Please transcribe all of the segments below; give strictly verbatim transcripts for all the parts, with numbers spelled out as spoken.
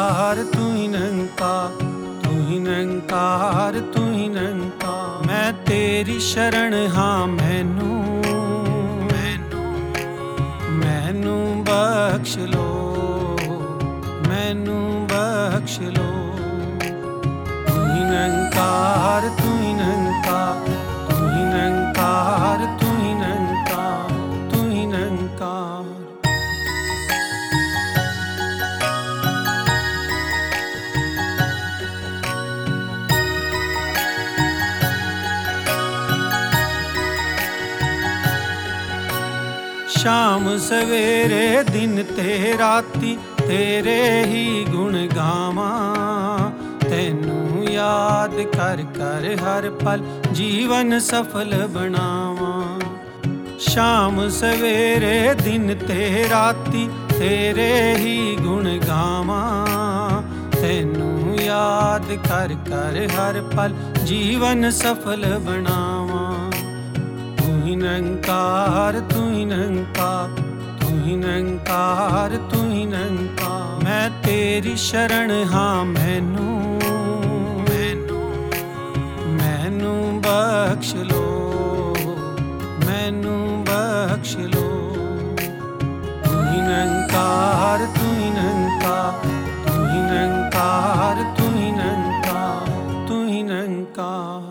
ਨਿਰੰਕਾਰ ਤੂੰ ਹੀ ਨਿਰੰਕਾਰ, ਤੂੰ ਹੀ ਨਿਰੰਕਾਰ ਤੂੰ ਹੀ ਨਿਰੰਕਾਰ। ਮੈਂ ਤੇਰੀ ਸ਼ਰਨ ਹਾਂ, ਮੈਨੂੰ ਮੈਨੂੰ ਬਖਸ਼ ਲੋ, ਮੈਨੂੰ ਬਖਸ਼ ਲੋ। ਤੂੰ ਹੀ ਨਿਰੰਕਾਰ ਤੂੰ ਹੀ ਨਿਰੰਕਾਰ, ਤੂੰ ਹੀ ਨਿਰੰਕਾਰ ਤੂੰ ਹੀ ਨਿਰੰਕਾਰ, ਤੂੰ ਹੀ ਨਿਰੰਕਾਰ। ਸ਼ਾਮ ਸਵੇਰੇ ਦਿਨ ਤੇ ਰਾਤੀ ਤੇਰੇ ਹੀ ਗੁਣ ਗਾਵਾਂ, ਤੈਨੂੰ ਯਾਦ ਕਰ ਕਰ ਹਰ ਪਲ ਜੀਵਨ ਸਫਲ ਬਣਾਵਾਂ। ਸ਼ਾਮ ਸਵੇਰੇ ਦਿਨ ਤੇ ਰਾਤੀ ਤੇਰੇ ਹੀ ਗੁਣ ਗਾਵਾਂ, ਤੈਨੂੰ ਯਾਦ ਕਰ ਕਰ ਹਰ ਪਲ ਜੀਵਨ ਸਫਲ ਬਣਾਵਾਂ। ਤੂੰ ਹੀ ਨਿਰੰਕਾਰ ਤੂੰ ਹੀ ਨਿਰੰਕਾਰ, ਤੂੰ ਹੀ ਨਿਰੰਕਾਰ ਤੂੰ ਹੀ ਨਿਰੰਕਾਰ। ਮੈਂ ਤੇਰੀ ਸ਼ਰਨ ਹਾਂ, ਮੈਨੂੰ ਮੈਨੂੰ ਬਖਸ਼ ਲੋ, ਮੈਨੂੰ ਬਖਸ਼ ਲੋ। ਤੂੰ ਹੀ ਨਿਰੰਕਾਰ ਤੂੰ ਹੀ ਨਿਰੰਕਾਰ, ਤੂੰ ਹੀ ਨਿਰੰਕਾਰ ਤੂੰ ਹੀ ਨਿਰੰਕਾਰ, ਤੂੰ ਹੀ ਨਿਰੰਕਾਰ।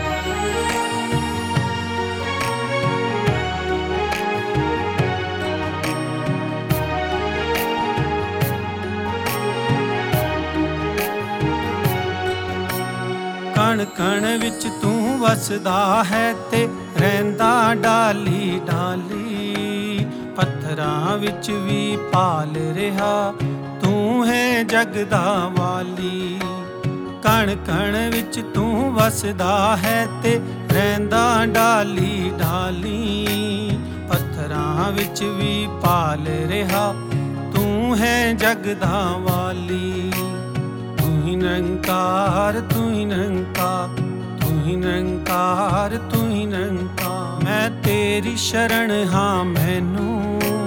ਕਣ ਕਣ ਵਿੱਚ ਤੂੰ ਵਸਦਾ ਹੈ ਤੇ ਰਹਿੰਦਾ ਡਾਲੀ ਡਾਲੀ, ਪੱਥਰਾਂ ਵਿੱਚ ਵੀ ਪਾਲ ਰਿਹਾ ਤੂੰ ਹੈ ਜਗ ਦਾ ਵਾਲੀ। ਕਣ ਕਣ ਵਿੱਚ ਤੂੰ ਵਸਦਾ ਹੈ ਤੇ ਰਹਿੰਦਾ ਡਾਲੀ ਡਾਲੀ, ਪੱਥਰਾਂ ਵਿੱਚ ਵੀ ਪਾਲ ਰਿਹਾ ਤੂੰ ਹੈ ਜਗ ਦਾ ਵਾਲੀ। ਤੂੰ ਹੀ ਨਿਰੰਕਾਰ ਤੂੰ ਹੀ ਨਿਰੰਕਾਰ, ਤੂੰ ਹੀ ਨਿਰੰਕਾਰ ਤੂੰ ਹੀ ਨਿਰੰਕਾਰ। ਮੈਂ ਤੇਰੀ ਸ਼ਰਨ ਹਾਂ, ਮੈਨੂੰ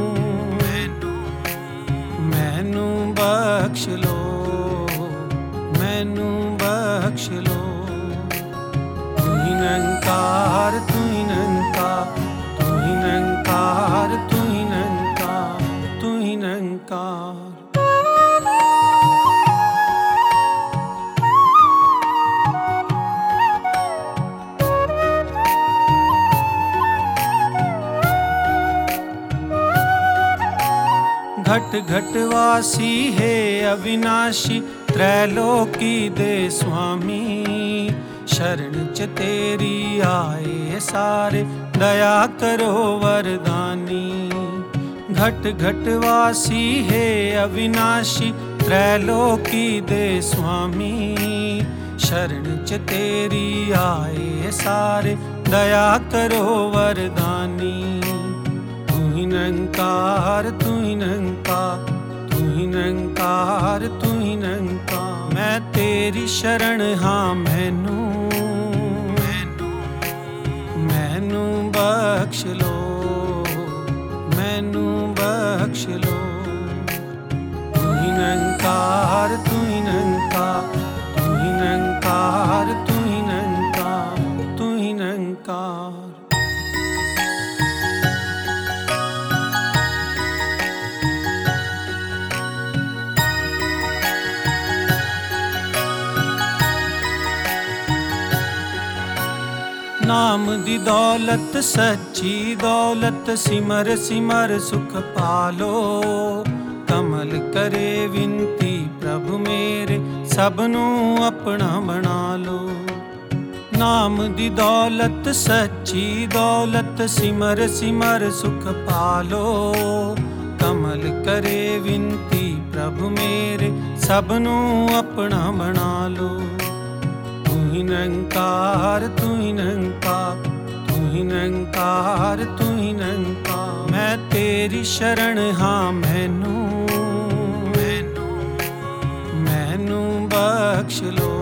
ਮੈਨੂੰ ਬਖਸ਼ ਲੋ, ਮੈਨੂੰ ਬਖਸ਼ ਲੋ। ਤੂੰ ਹੀ ਨਿਰੰਕਾਰ ਤੂੰ ਹੀ ਨਿਰੰਕਾਰ, ਤੂੰ ਹੀ ਨਿਰੰਕਾਰ ਤੂੰ ਹੀ ਨਿਰੰਕਾਰ, ਤੂੰ ਹੀ ਨਿਰੰਕਾਰ। घट घट वासी है अविनाशी, त्रैलोकी दे स्वामी। शरण च तेरी आए सारे, दया करो वरदानी। घट घट वासी है अविनाशी, त्रैलोकी दे स्वामी। शरण च तेरी आए सारे, दया करो वरदानी। तू ही निरंकार तू ही निरंकार, तू ही निरंकार तू ही निरंकार। मैं तेरी शरण हाँ, मैनू मैनू बख्श लो, मैनू बख्श लो। तू ही निरंकार तू ही निरंकार, तू ही निरंकार तू ही निरंकार, तू ही निरंकार। नाम दी दौलत सच्ची दौलत, सिमर सिमर सुख पालो। कमल करे विनती प्रभु मेरे, सबनू अपना बना लो। नाम दी दौलत सच्ची दौलत, सिमर सिमर सुख पालो। कमल करे विनती प्रभु मेरे, सबनू अपना बना लो। तू ही निरंकार तू ही निरंकार, तू ही निरंकार तू ही निरंकार। मैं तेरी शरण हाँ, मैनू मैनू बख्श लो,